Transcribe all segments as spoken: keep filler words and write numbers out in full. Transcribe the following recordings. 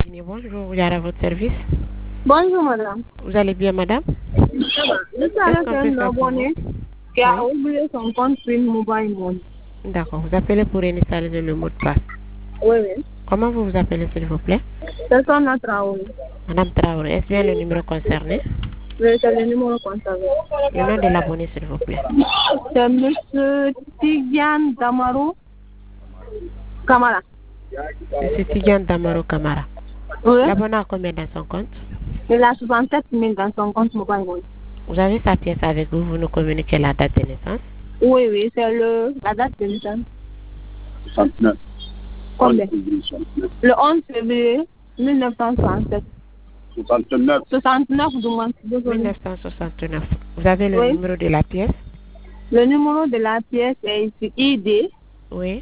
Virginie, bonjour, vous êtes à votre service. Bonjour madame. Vous allez bien madame? Ça va. Je suis avec un abonné qui a Oui. oublié son compte Free Mobile Money. D'accord, vous appelez pour initialiser le mot de passe. Oui, oui. Comment vous vous appelez s'il vous plaît? C'est son Traoré. Madame Traoré, est-ce bien le numéro concerné? Oui, c'est le numéro concerné. Le nom de l'abonné s'il vous plaît. C'est monsieur Tidiane Damaro Kamara. Monsieur Tidiane Damaro Kamara. Oui. L'abonné a combien dans son compte? Il a soixante-sept mille dans son compte Mobile Money. Vous avez sa pièce avec vous, vous nous communiquez la date de naissance? Oui, oui, c'est le la date de naissance. soixante-neuf. Combien? Le onze février mille neuf cent soixante-sept. soixante-neuf. soixante-neuf du mois. mille neuf cent soixante-neuf. Vous avez le Oui. numéro de la pièce? Le numéro de la pièce est ici I D Oui.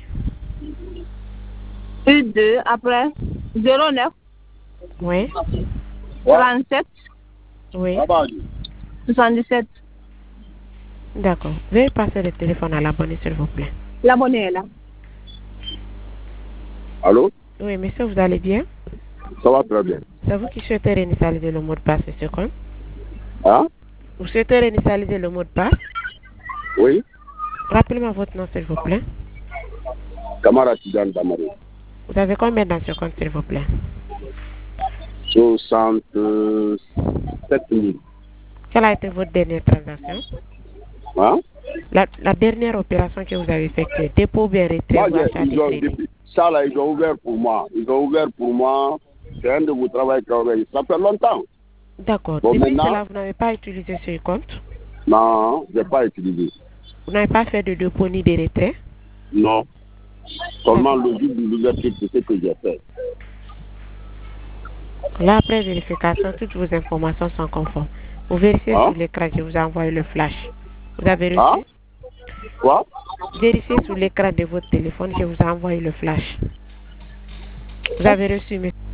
U deux après zéro neuf Oui. trente-sept Oui. soixante-dix-sept. D'accord. Veuillez passer le téléphone à l'abonné s'il vous plaît. L'abonné est là. Allô? Oui, monsieur, vous allez bien? Ça va très bien. C'est vous qui souhaitez réinitialiser le mot de passe, monsieur Con? Hein? Vous souhaitez réinitialiser le mot de passe? Oui? Rappelez-moi votre nom, s'il vous plaît. Kamara Tidiane Damaro. Vous avez combien dans ce compte, s'il vous plaît? soixante-sept mille. Quelle a été votre dernière transaction? Hein? La, la dernière opération que vous avez effectuée, dépôt ou bien retrait Moi, ou achat de ils ont, crédit? depuis, ça là, ils ont ouvert pour moi. Ils ont ouvert pour moi. C'est un de vos travaux qui ça fait longtemps. D'accord. Bon, Depuis maintenant- cela, vous n'avez pas utilisé ce compte? Non, je n'ai pas utilisé. Vous n'avez pas fait de dépôt ni de retrait? Non. Seulement le jour de l'ouverture, c'est ce que j'ai fait. Là, après vérification, toutes vos informations sont conformes. Vous vérifiez Hein? sur l'écran, je vous ai envoyé le flash. Vous avez reçu? Hein? Quoi? Vérifiez sur l'écran de votre téléphone, je vous ai envoyé le flash. Vous avez reçu, monsieur?